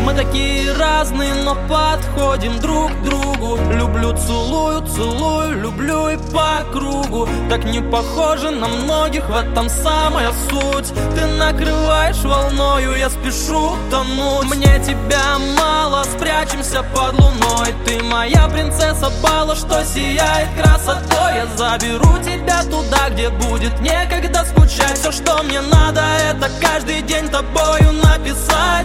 Мы такие разные, но подходим друг к другу. Люблю, целую, целую, люблю и по кругу. Так не похоже на многих, в этом самая суть. Ты накрываешь волною, я спешу тонуть. Мне тебя мало, спрячемся под луной. Ты моя принцесса бала, что сияет красотой. Я заберу тебя туда, где будет некогда скучать. Все, что мне надо, это каждый день тобою написать.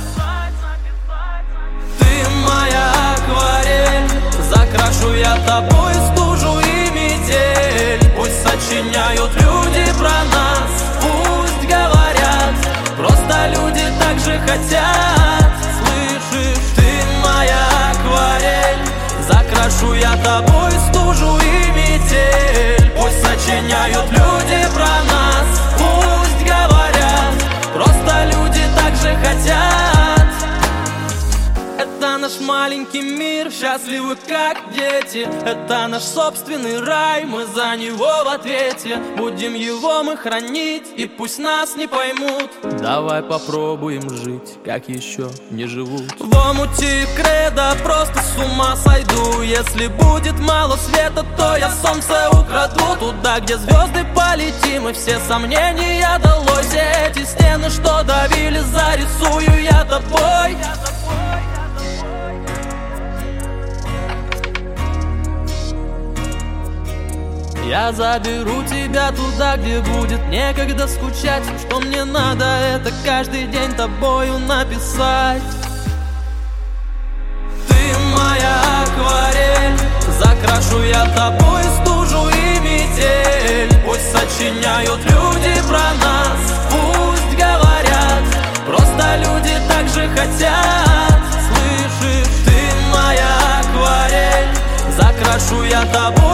Ты моя акварель, закрашу я тобой стужу и метель. Пусть сочиняют люди про нас, пусть говорят, просто люди так же хотят. Слышишь, ты моя акварель, закрашу я тобой стужу и метель. Пусть сочиняют люди про нас, пусть говорят, просто люди так же хотят. Это наш маленький мир, счастливы как дети. Это наш собственный рай, мы за него в ответе. Будем его мы хранить, и пусть нас не поймут. Давай попробуем жить, как еще не живут. В омуте кредо просто с ума сойду. Если будет мало света, то я солнце украду. Туда, где звезды полетим, и все сомнения долой. Все эти стены, что давили, зарисую я тобой. Я заберу тебя туда, где будет некогда скучать. Все, что мне надо, это каждый день тобою написать. Ты моя акварель, закрашу я тобой стужу и метель. Пусть сочиняют люди про нас, пусть говорят, просто люди так же хотят. Слышишь, ты моя акварель, закрашу я тобой